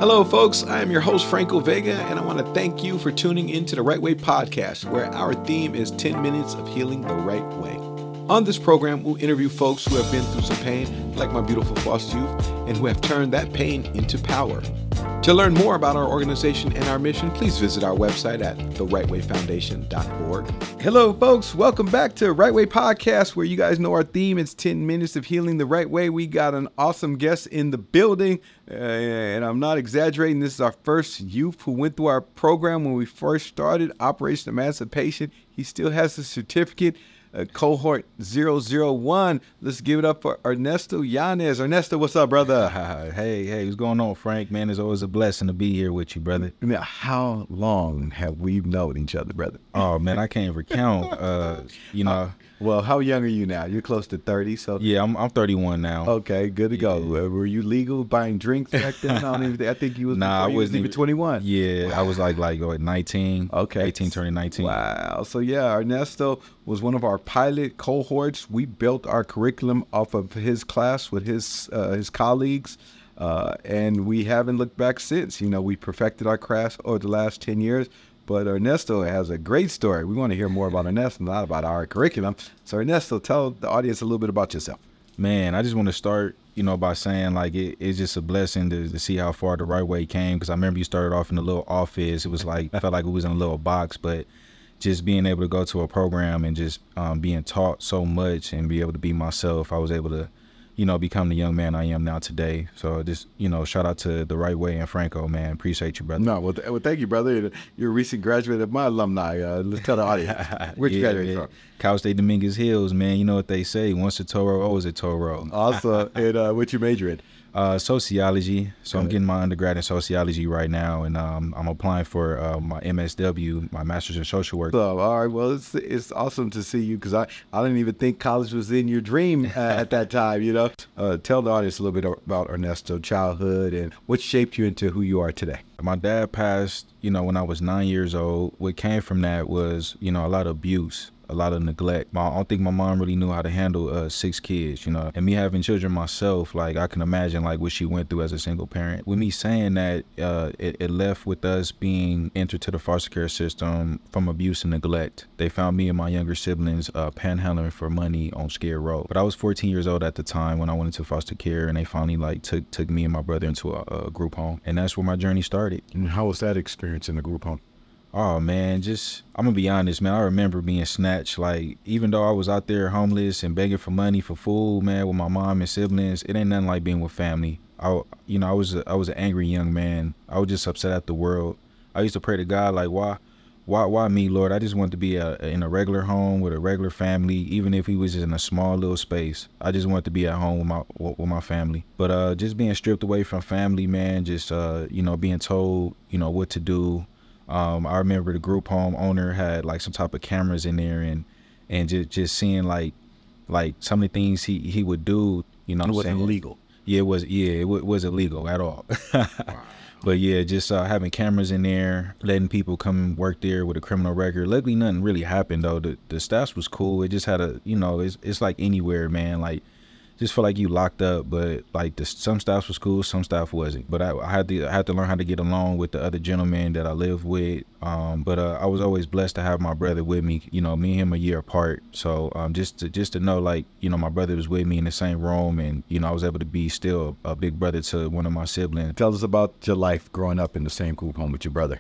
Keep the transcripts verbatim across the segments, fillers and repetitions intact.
Hello, folks. I am your host, Franco Vega, and I want to thank you for tuning into the Right Way Podcast, where our theme is ten minutes of healing the right way. On this program, we'll interview folks who have been through some pain, like my beautiful foster youth, and who have turned that pain into power. To learn more about our organization and our mission, please visit our website at the right way foundation dot org. Hello, folks. Welcome back to Right Way Podcast, where you guys know our theme is ten minutes of healing the right way. We got an awesome guest in the building, uh, and I'm not exaggerating. This is our first youth who went through our program when we first started Operation Emancipation. He still has the certificate. Uh, cohort zero zero one. Let's give it up for Ernesto Yanez. Ernesto, what's up, brother? Hey, hey, what's going on, Frank? Man, it's always a blessing to be here with you, brother. Now, how long have we known each other, brother? Oh, man, I can't recount. Uh, you know. Uh, well, how young are you now? You're close to thirty, so. Yeah, I'm I'm thirty-one now. Okay, good to go. Yeah. Were you legal buying drinks back then? I don't even think, I think you was. Nah, I wasn't even twenty-one. Yeah, wow. I was like like what, nineteen. Okay, eighteen turning nineteen. Wow. So yeah, Ernesto was one of our pilot cohorts. We built our curriculum off of his class with his uh, his colleagues, uh, and we haven't looked back since. You know, we perfected our craft over the last ten years. But Ernesto has a great story. We want to hear more about Ernesto, not about our curriculum. So Ernesto, tell the audience a little bit about yourself. Man, I just want to start, you know, by saying like it, it's just a blessing to, to see how far the Right Way came. Because I remember you started off in a little office. It was like, I felt like we was in a little box, but just being able to go to a program and just um, being taught so much and be able to be myself, I was able to, you know, become the young man I am now today. So just, you know, shout out to the Right Way and Franco, man. Appreciate you, brother. No, well, th- well thank you, brother. You're a recent graduate of my alumni. Uh, let's tell the audience. Where'd you yeah, graduate yeah. from? Cal State Dominguez Hills, man. You know what they say. Once a Toro, always a Toro. Awesome. And uh, what you major in? Uh, sociology. So Got I'm it. getting my undergrad in sociology right now, and um, I'm applying for uh, my M S W, my master's in social work. So, all right. Well, it's it's awesome to see you because I, I didn't even think college was in your dream uh, at that time, you know. Uh, tell the audience a little bit about Ernesto, childhood, and what shaped you into who you are today. My dad passed, you know, when I was nine years old. What came from that was, you know, a lot of abuse, a lot of neglect. My, I don't think my mom really knew how to handle uh, six kids, you know, and me having children myself, like I can imagine like what she went through as a single parent. With me saying that, uh, it, it left with us being entered to the foster care system from abuse and neglect. They found me and my younger siblings uh, panhandling for money on Skid Row. But I was fourteen years old at the time when I went into foster care, and they finally like took took me and my brother into a, a group home, and that's where my journey started. And how was that experience in the group home? Oh man, just, I'm gonna be honest, man. I remember being snatched. Like, even though I was out there homeless and begging for money for food, man, with my mom and siblings, it ain't nothing like being with family. I, you know, I was, a, I was an angry young man. I was just upset at the world. I used to pray to God, like, why, why, why me, Lord? I just want to be a, in a regular home with a regular family, even if he was just in a small little space. I just wanted to be at home with my, with my family. But uh, just being stripped away from family, man, just uh, you know, being told, you know, what to do. Um, I remember the group home owner had like some type of cameras in there, and and just just seeing like like some of the things he, he would do, you know. It what I'm wasn't saying? illegal. Yeah, it was. Yeah, it w- was illegal at all. Wow. But yeah, just uh, having cameras in there, letting people come work there with a criminal record. Luckily, nothing really happened though. The the staff was cool. It just had a, you know, it's it's like anywhere, man. Like, just feel like you locked up, but like the, some staff was cool, some staff wasn't. But I, I had to I had to learn how to get along with the other gentlemen that I lived with. Um, but uh, I was always blessed to have my brother with me. You know, me and him a year apart. So um, just to just to know, like, you know, my brother was with me in the same room, and you know, I was able to be still a, a big brother to one of my siblings. Tell us about your life growing up in the same group home with your brother.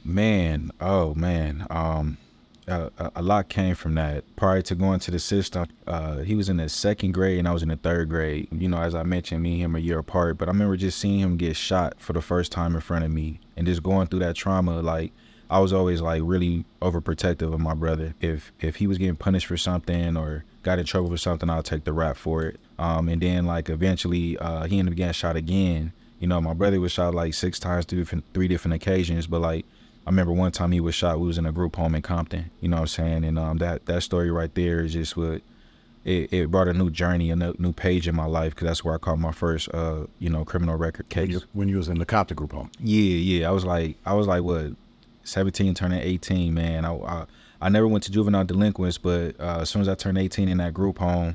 Man, oh man. Um, Uh, a, a lot came from that. Prior to going to the system, uh, he was in the second grade and I was in the third grade. You know, as I mentioned, me and him a year apart. But I remember just seeing him get shot for the first time in front of me and just going through that trauma. Like, I was always like really overprotective of my brother. If if he was getting punished for something or got in trouble for something, I'll take the rap for it. Um, and then like eventually uh, he ended up getting shot again. You know, my brother was shot like six times through different, three different occasions, but like, I remember one time he was shot, we was in a group home in Compton, you know what I'm saying? And um, that, that story right there is just what, it, it brought a new journey, a new, new page in my life, because that's where I caught my first, uh, you know, criminal record case. When you, when you was in the Compton group home? Yeah, yeah. I was like, I was like, what, seventeen turning eighteen, man. I, I, I never went to juvenile delinquents, but uh, as soon as I turned eighteen in that group home,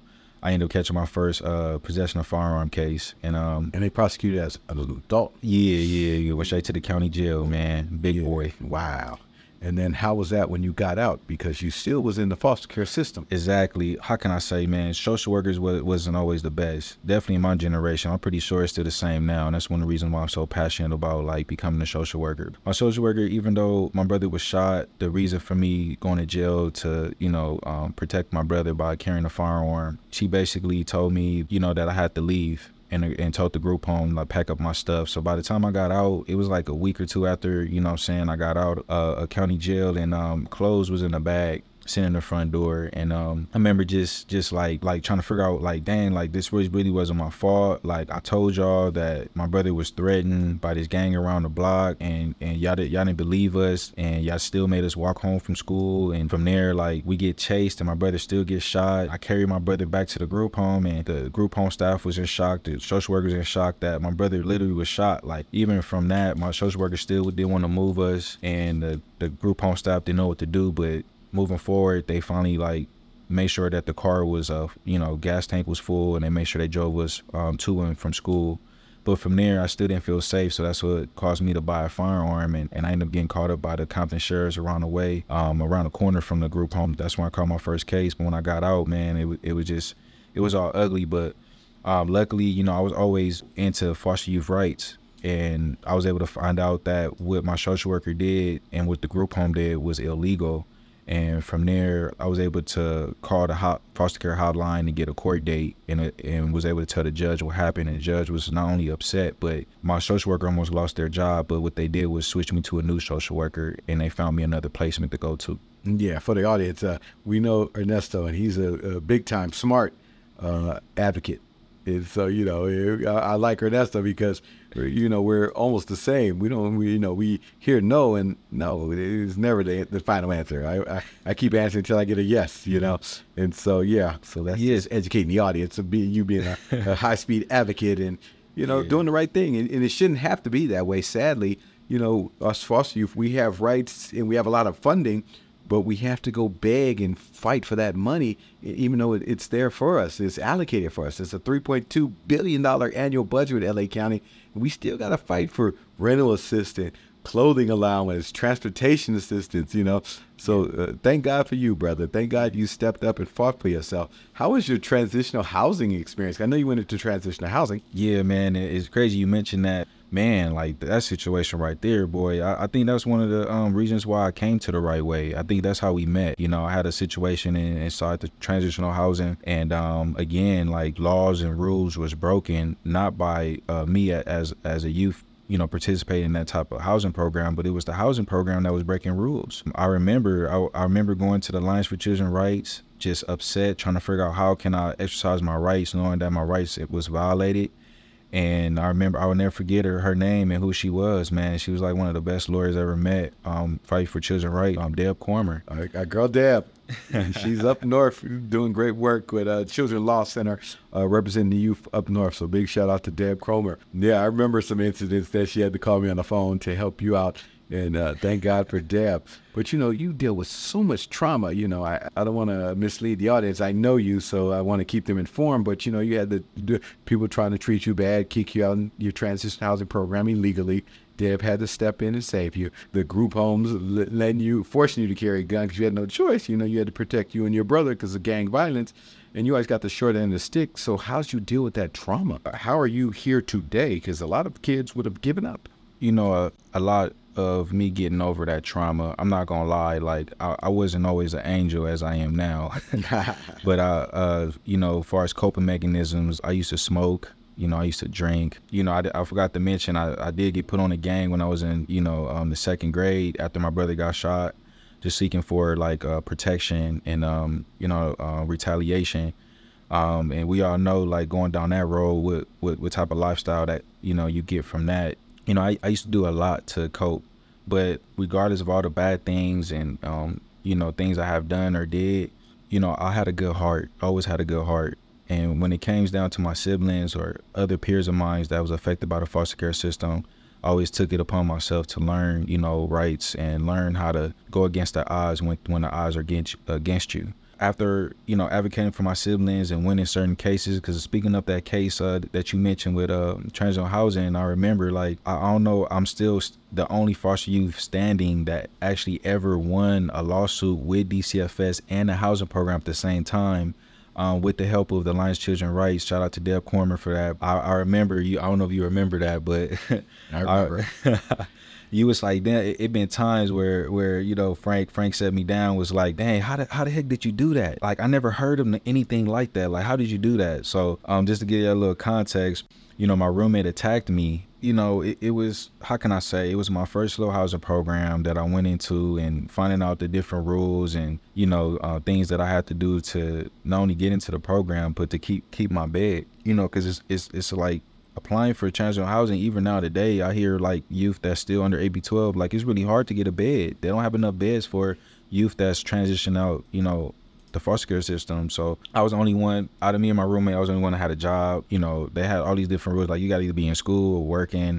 I ended up catching my first uh, possession of firearm case. And um, and they prosecuted as an adult. Yeah, yeah, yeah. Went straight to the county jail, man. Big yeah. boy. Wow. And then how was that when you got out? Because you still was in the foster care system. Exactly. How can I say, man, social workers was, wasn't always the best. Definitely in my generation. I'm pretty sure it's still the same now. And that's one of the reasons why I'm so passionate about like becoming a social worker. My social worker, even though my brother was shot, the reason for me going to jail to, you know, um, protect my brother by carrying a firearm, she basically told me, you know, that I had to leave. And, and told the group home, like, pack up my stuff. So by the time I got out, it was like a week or two after, you know what I'm saying, I got out uh, a county jail, and um, clothes was in a bag sitting in the front door. And um, I remember just just like like trying to figure out, like, dang, like, this really, really wasn't my fault. Like, I told y'all that my brother was threatened by this gang around the block, and, and y'all, did, y'all didn't believe us, and y'all still made us walk home from school. And from there, like, we get chased, and my brother still gets shot. I carried my brother back to the group home, and the group home staff was in shock. The social workers in shock that my brother literally was shot. Like, even from that, my social worker still didn't want to move us, and the, the group home staff didn't know what to do. But moving forward, they finally like made sure that the car was, uh, you know, gas tank was full, and they made sure they drove us um, to and from school. But from there, I still didn't feel safe, so that's what caused me to buy a firearm, and, and I ended up getting caught up by the Compton sheriffs around the way, um, around the corner from the group home. That's when I caught my first case. But when I got out, man, it, it was just, it was all ugly. But um, luckily, you know, I was always into foster youth rights, and I was able to find out that what my social worker did and what the group home did was illegal. And from there, I was able to call the hot foster care hotline and get a court date, and uh, and was able to tell the judge what happened. And the judge was not only upset, but my social worker almost lost their job. But what they did was switch me to a new social worker, and they found me another placement to go to. Yeah, for the audience, uh, we know Ernesto, and he's a, a big-time smart uh, advocate. And so, you know, I, I like Ernesto because, you know, we're almost the same. We don't, we, you know, we hear no, and no, it's never the, the final answer. I, I, I keep answering until I get a yes, you know. And so, yeah, so that's yeah. just educating the audience of being, you being a, a high-speed advocate and, you know, yeah. doing the right thing. And, and it shouldn't have to be that way. Sadly, you know, us foster youth, we have rights and we have a lot of funding, but we have to go beg and fight for that money, even though it's there for us. It's allocated for us. It's a three point two billion dollars annual budget with L A County. And we still got to fight for rental assistance, clothing allowance, transportation assistance, you know. So uh, thank God for you, brother. Thank God you stepped up and fought for yourself. How was your transitional housing experience? I know you went into transitional housing. Yeah, man, it's crazy you mentioned that. Man, like that situation right there, boy, I, I think that's one of the um, reasons why I came to the Right Way. I think that's how we met. You know, I had a situation in, inside the transitional housing, and um, again, like laws and rules was broken, not by uh, me as as a youth, you know, participating in that type of housing program, but it was the housing program that was breaking rules. I remember, I, I remember going to the Alliance for Children's Rights, just upset, trying to figure out how can I exercise my rights, knowing that my rights it was violated. And I remember, I will never forget her, her name and who she was, man. She was like one of the best lawyers I ever met, um, fighting for children's rights, um, Deb Cormer. Our, our girl Deb, she's up north doing great work with uh, Children's Law Center, uh, representing the youth up north. So big shout out to Deb Cromer. Yeah, I remember some incidents that she had to call me on the phone to help you out. And uh, thank God for Deb. But, you know, you deal with so much trauma. You know, I, I don't want to mislead the audience. I know you, so I want to keep them informed. But, you know, you had the, the people trying to treat you bad, kick you out in your transition housing program illegally. Deb had to step in and save you. The group homes letting you, forcing you to carry a gun because you had no choice. You know, you had to protect you and your brother because of gang violence. And you always got the short end of the stick. So how'd you deal with that trauma? How are you here today? Because a lot of kids would have given up. You know, a, a lot of me getting over that trauma, I'm not gonna lie, like I, I wasn't always an angel as I am now. But I, uh, you know, as far as coping mechanisms, I used to smoke. You know, I used to drink. You know, I, I forgot to mention I, I did get put on a gang when I was in, you know, um, the second grade after my brother got shot, just seeking for like uh, protection and um, you know, uh, retaliation. Um, and we all know, like going down that road, with what, what type of lifestyle that you know you get from that. You know, I, I used to do a lot to cope, but regardless of all the bad things and, um, you know, things I have done or did, you know, I had a good heart, always had a good heart. And when it came down to my siblings or other peers of mine that was affected by the foster care system, I always took it upon myself to learn, you know, rights and learn how to go against the odds when, when the odds are against, against you. after, you know, advocating for my siblings and winning certain cases, because speaking of that case uh, that you mentioned with uh, transitional housing, I remember, like, I, I don't know, I'm still the only foster youth standing that actually ever won a lawsuit with D C F S and the housing program at the same time. Um, with the help of the Alliance Children's Rights. Shout out to Deb Cormer for that. I, I remember you. I don't know if you remember that, but I remember. I, you was like, damn, it, it been times where, where, you know, Frank, Frank set me down, was like, dang, how the, how the heck did you do that? Like, I never heard of anything like that. Like, how did you do that? So, um, just to give you a little context, you know, my roommate attacked me. You know, it, it was, how can I say, it was my first little housing program that I went into, and finding out the different rules and, you know, uh, things that I had to do to not only get into the program, but to keep keep my bed, you know, because it's, it's, it's like applying for transitional housing. Even now today, I hear like youth that's still under A B twelve, like it's really hard to get a bed. They don't have enough beds for youth that's transitioned out, you know, the foster care system. So I was the only one out of me and my roommate. I was the only one that had a job. You know, they had all these different rules. Like, you got to either be in school or working.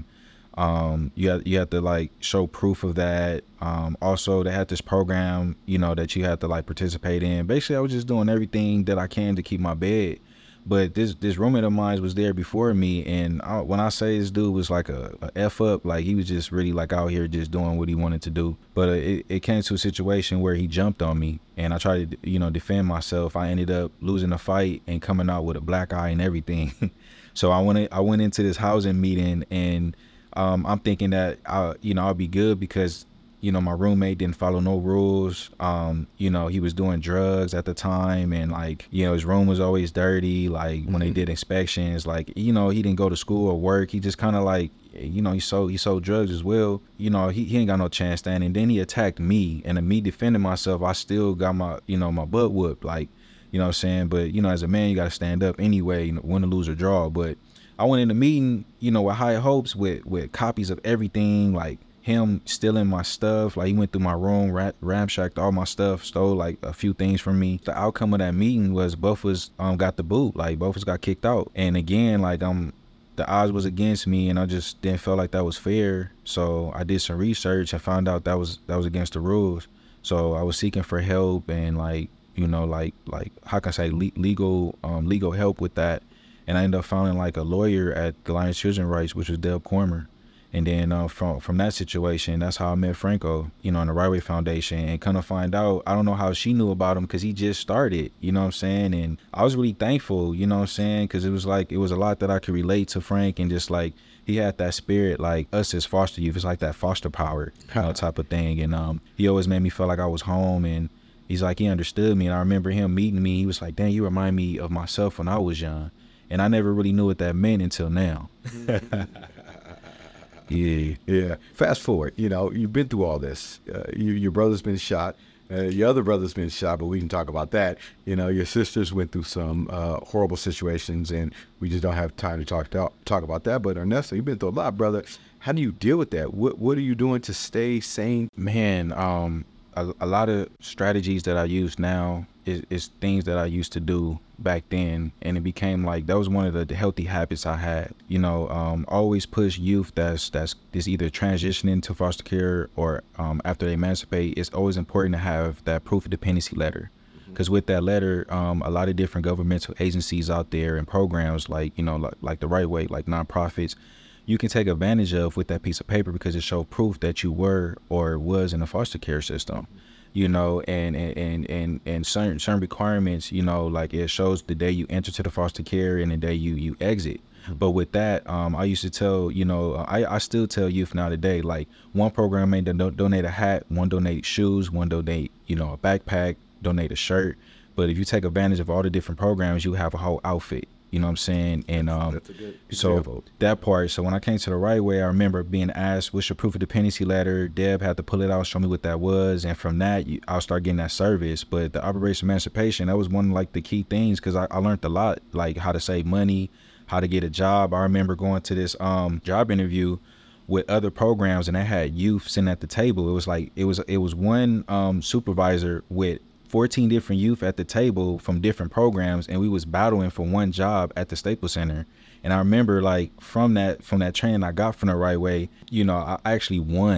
Um, you have, you have to like show proof of that. Um, also, they had this program, you know, that you had to like participate in. Basically, I was just doing everything that I can to keep my bed. But this this roommate of mine was there before me, and I, when I say this dude was like a, a F up, like he was just really like out here just doing what he wanted to do. But it, it came to a situation where he jumped on me, and I tried to, you know, defend myself. I ended up losing the fight and coming out with a black eye and everything. So I went I went into this housing meeting, and um, I'm thinking that I, you know, I'll be good because, you know, my roommate didn't follow no rules. Um, you know, he was doing drugs at the time, and like, you know, his room was always dirty. Like, when mm-hmm. they did inspections, like, you know, he didn't go to school or work. He just kind of like, you know, he sold he sold drugs as well. You know, he, he ain't got no chance standing. Then he attacked me, and me defending myself, I still got my, you know, my butt whooped. Like, you know what I'm saying? But, you know, as a man, you got to stand up anyway, you know, win or lose or draw. But I went in the meeting, you know, with high hopes, with with copies of everything, like him stealing my stuff. Like, he went through my room, ram- ramshacked all my stuff, stole like a few things from me. The outcome of that meeting was both of us um got the boot. Like, both of us got kicked out. And again, like, um the odds was against me, and I just didn't feel like that was fair. So I did some research and found out that was that was against the rules. So I was seeking for help, and like, you know, like like how can I say le- legal um legal help with that. And I ended up finding like a lawyer at the Alliance Children's Rights, which was Deb Cormer. And then uh, from from that situation, that's how I met Franco, you know, in the Right Way Foundation. And kind of find out, I don't know how she knew about him, because he just started, you know what I'm saying? And I was really thankful, you know what I'm saying? Because it was like, it was a lot that I could relate to Frank, and just like, he had that spirit, like us as foster youth. It's like that foster power, you know, type of thing. And um, he always made me feel like I was home, and he's like, he understood me. And I remember him meeting me. He was like, dang, you remind me of myself when I was young. And I never really knew what that meant until now. Yeah, yeah. Fast forward, you know, you've been through all this. Uh, you, your brother's been shot. Uh, your other brother's been shot, but we can talk about that. You know, your sisters went through some uh, horrible situations, and we just don't have time to talk to, talk about that. But Ernesto, you've been through a lot, brother. How do you deal with that? What What are you doing to stay sane? Man, um, a, a lot of strategies that I use now is, is things that I used to do back then, and it became like, that was one of the, the healthy habits I had. You know, um, always push youth that's that's is either transitioning to foster care or um, after they emancipate. It's always important to have that proof of dependency letter, because with that letter, um, a lot of different governmental agencies out there and programs, like, you know, like, like the Right Way, like nonprofits, you can take advantage of with that piece of paper, because it shows proof that you were or was in the foster care system. You know, and, and, and, and certain, certain requirements, you know, like it shows the day you enter to the foster care and the day you, you exit. But with that, um, I used to tell, you know, I, I still tell youth now today, like, one program may don- donate a hat, one donate shoes, one donate, you know, a backpack, donate a shirt. But if you take advantage of all the different programs, you have a whole outfit. You know what I'm saying? And um, That's a good so example. That part. So when I came to the Right Way, I remember being asked, what's your proof of dependency letter? Deb had to pull it out, show me what that was. And from that, you, I'll start getting that service. But the Operation Emancipation, that was one of like the key things, because I, I learned a lot, like how to save money, how to get a job. I remember going to this um, job interview with other programs, and I had youth sitting at the table. It was like, it was, it was one um, supervisor with fourteen different youth at the table from different programs, and we was battling for one job at the Staples Center. And I remember, like, from that from that training I got from the Right Way, you know, I actually won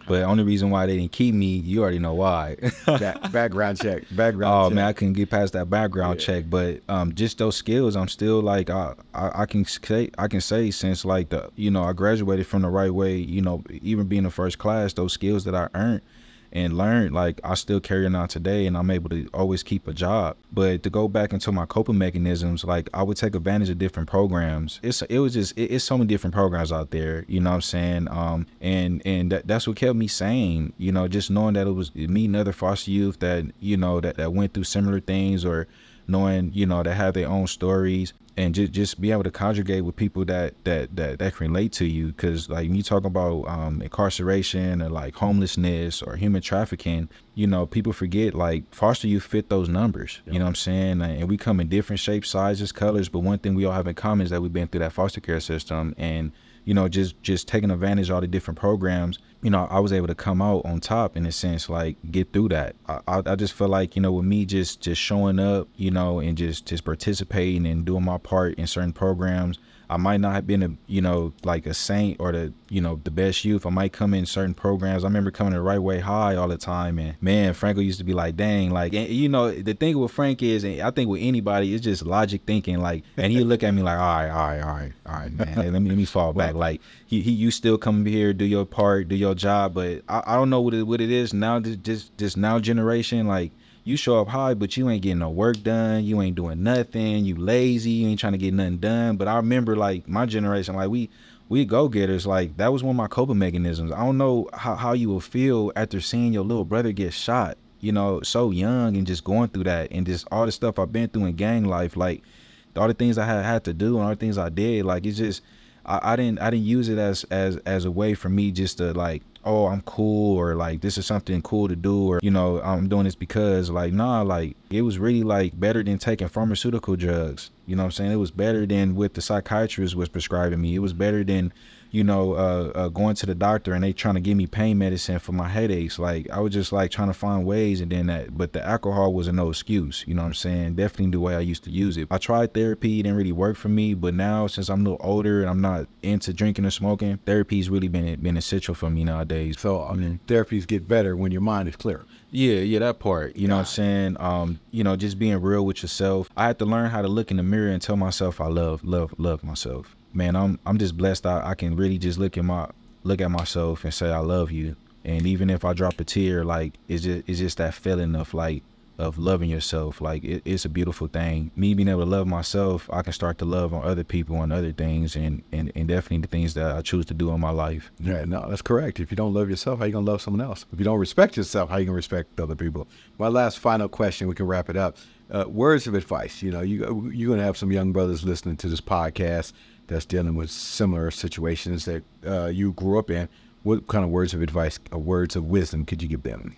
But only reason why they didn't keep me, you already know why. Back, background check. Background oh check. man, I couldn't get past that background yeah. check. But um, just those skills, I'm still like I, I I can say I can say since like the you know I graduated from the right way. You know, even being in first class, those skills that I earned and learned, like I still carry it on today, and I'm able to always keep a job. But to go back into my coping mechanisms, like I would take advantage of different programs. It's it was just it, it's so many different programs out there, you know what I'm saying? Um, and and that, that's what kept me sane, you know, just knowing that it was meeting other foster youth that you know that, that went through similar things, or knowing you know that have their own stories. And just just be able to conjugate with people that that that, that can relate to you, because like when you talk about um, incarceration or like homelessness or human trafficking, you know, people forget like foster youth fit those numbers. Yep. You know what I'm saying? And we come in different shapes, sizes, colors, but one thing we all have in common is that we've been through that foster care system. And you know, just just taking advantage of all the different programs, you know, I was able to come out on top in a sense, like get through that. I, I, I just feel like, you know, with me just just showing up, you know, and just just participating and doing my part in certain programs, I might not have been a, you know, like a saint or the, you know, the best youth. I might come in certain programs. I remember coming to Right Way High all the time, and man, Franco used to be like, dang, like, and, you know, the thing with Frank is, and I think with anybody, it's just logic thinking, like, and he'd look at me like, all right, all right, all right, all right, man, let me let me fall back. Like, he, he you still come here, do your part, do your job, but I, I don't know what it what it is now. Just just this now generation, like. You show up high, but you ain't getting no work done. You ain't doing nothing. You lazy. You ain't trying to get nothing done. But I remember, like, my generation, like, we we go-getters. Like, that was one of my coping mechanisms. I don't know how, how you will feel after seeing your little brother get shot, you know, so young, and just going through that, and just all the stuff I've been through in gang life, like, all the things I had, had to do and all the things I did. Like, it's just, I, I didn't I didn't use it as, as, as a way for me just to, like, oh, I'm cool, or like this is something cool to do, or you know, I'm doing this because like nah, like it was really like better than taking pharmaceutical drugs. You know what I'm saying? It was better than what the psychiatrist was prescribing me. It was better than, you know, uh, uh going to the doctor and they trying to give me pain medicine for my headaches. Like I was just like trying to find ways, and then that, but the alcohol wasn't no excuse. You know what I'm saying? Definitely the way I used to use it. I tried therapy, it didn't really work for me, but now since I'm a little older and I'm not into drinking or smoking, therapy's really been been essential for me nowadays. So I mean, therapies get better when your mind is clear. Yeah, yeah, that part. You know what I'm saying? Um, you know, just being real with yourself. I had to learn how to look in the mirror and tell myself I love, love, love myself. Man, I'm I'm just blessed. I, I can really just look at my look at myself and say I love you. And even if I drop a tear, like it's just it's just that feeling of like of loving yourself. Like it, it's a beautiful thing. Me being able to love myself, I can start to love on other people and other things, and, and, and definitely the things that I choose to do in my life. Yeah, no, that's correct. If you don't love yourself, how you gonna love someone else? If you don't respect yourself, how you gonna respect other people? My last final question, we can wrap it up. Uh, words of advice. You know, you you're gonna have some young brothers listening to this podcast that's dealing with similar situations that uh, you grew up in. What kind of words of advice or words of wisdom could you give them?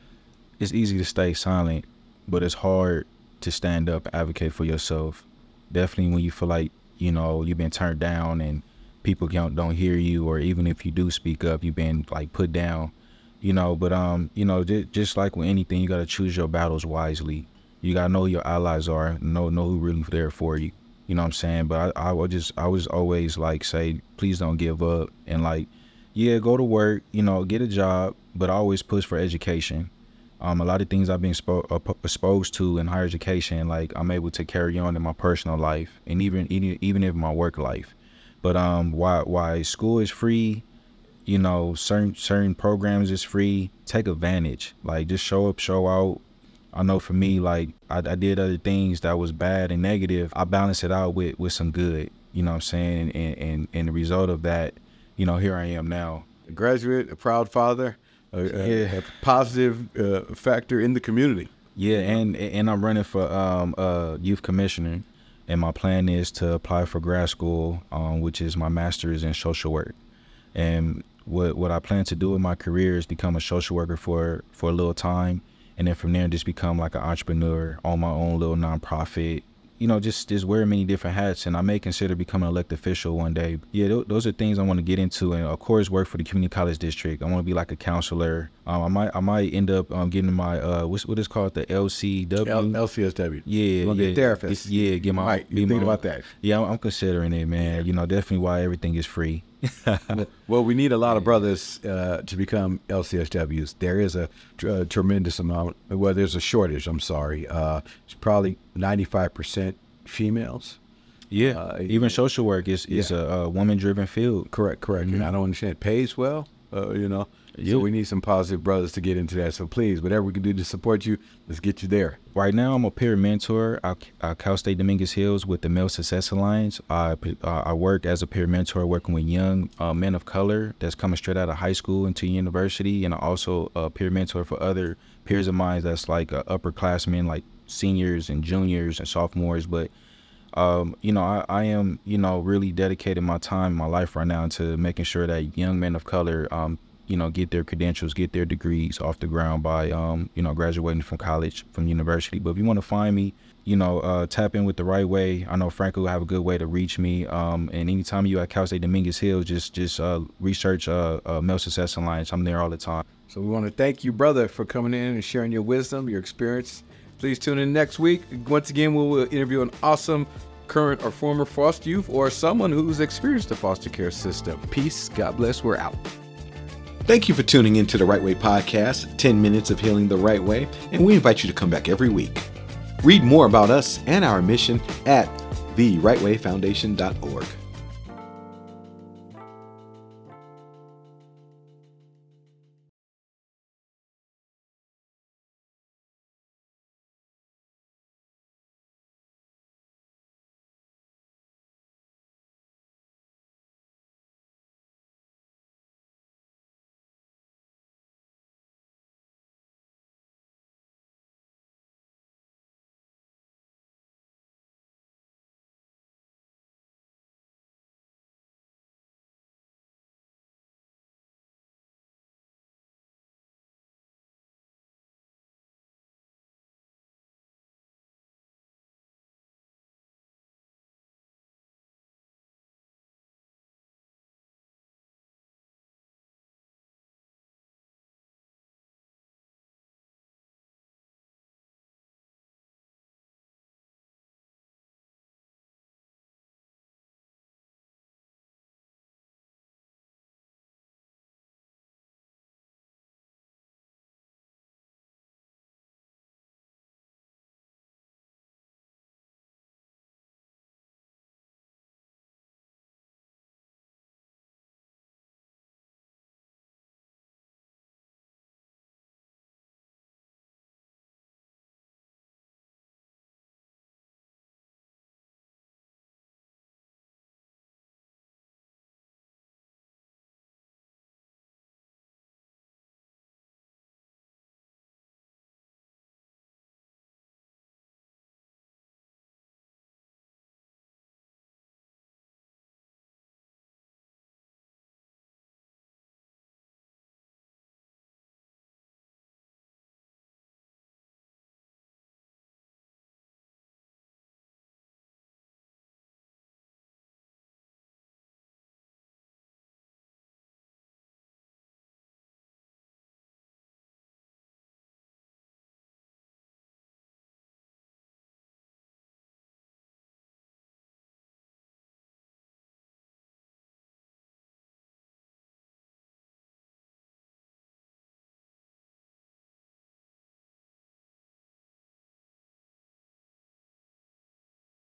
It's easy to stay silent, but it's hard to stand up and advocate for yourself. Definitely when you feel like, you know, you've been turned down and people don't, don't hear you, or even if you do speak up, you've been like put down, you know, but, um, you know, just, just like with anything, you got to choose your battles wisely. You got to know who your allies are, know, know who really there for you. You know what I'm saying? But I, I would just, I was always like say, please don't give up. And like, yeah, go to work, you know, get a job, but always push for education. Um, a lot of things I've been expo- uh, exposed to in higher education, like I'm able to carry on in my personal life and even even, even in my work life. But um, why why school is free, you know, certain certain programs is free. Take advantage, like just show up, show out. I know for me, like I, I did other things that was bad and negative. I balanced it out with with some good. You know what I'm saying? And and and the result of that, you know, here I am now. A graduate, a proud father. A, yeah. a, a positive uh, factor in the community. Yeah, and and I'm running for um uh youth commissioner, and my plan is to apply for grad school, um, which is my master's in social work. And what what I plan to do in my career is become a social worker for for a little time, and then from there just become like an entrepreneur, own my own little nonprofit. You know, just just wear many different hats, and I may consider becoming an elected official one day. Yeah, th- those are things I want to get into, and of course, work for the community college district. I want to be like a counselor. Um, I might I might end up um, getting my uh, what's what is called the L C W. L- LCSW. Yeah, you want to yeah, be a therapist. Yeah, get my. Right. You think about that? Yeah, I'm, I'm considering it, man. You know, definitely why everything is free. Well, we need a lot of brothers uh, to become L C S Ws. There is a, a tremendous amount. Well, there's a shortage. I'm sorry. Uh, it's probably ninety-five percent females. Yeah, Uh, even social work is is yeah. a, a woman-driven field. Correct, correct. And I don't understand. It pays well, uh, you know. Yeah. So we need some positive brothers to get into that. So please, whatever we can do to support you, let's get you there. Right now, I'm a peer mentor at uh, Cal State Dominguez Hills with the Male Success Alliance. I uh, I work as a peer mentor working with young uh, men of color that's coming straight out of high school into university, and I also a peer mentor for other peers of mine that's like uh, upperclassmen, like seniors and juniors and sophomores. But um, you know, I, I am you know really dedicating my time, my life right now to making sure that young men of color um, you know, get their credentials, get their degrees off the ground by, um, you know, graduating from college, from university. But if you want to find me, you know, uh, tap in with the right way. I know Franco will have a good way to reach me. Um, and anytime you at Cal State Dominguez Hills, just just uh, research uh, uh, Male Success Alliance. I'm there all the time. So we want to thank you, brother, for coming in and sharing your wisdom, your experience. Please tune in next week. Once again, we will interview an awesome current or former foster youth or someone who's experienced the foster care system. Peace. God bless. We're out. Thank you for tuning in to the Right Way Podcast, ten minutes of healing the right way, and we invite you to come back every week. Read more about us and our mission at the right way foundation dot org.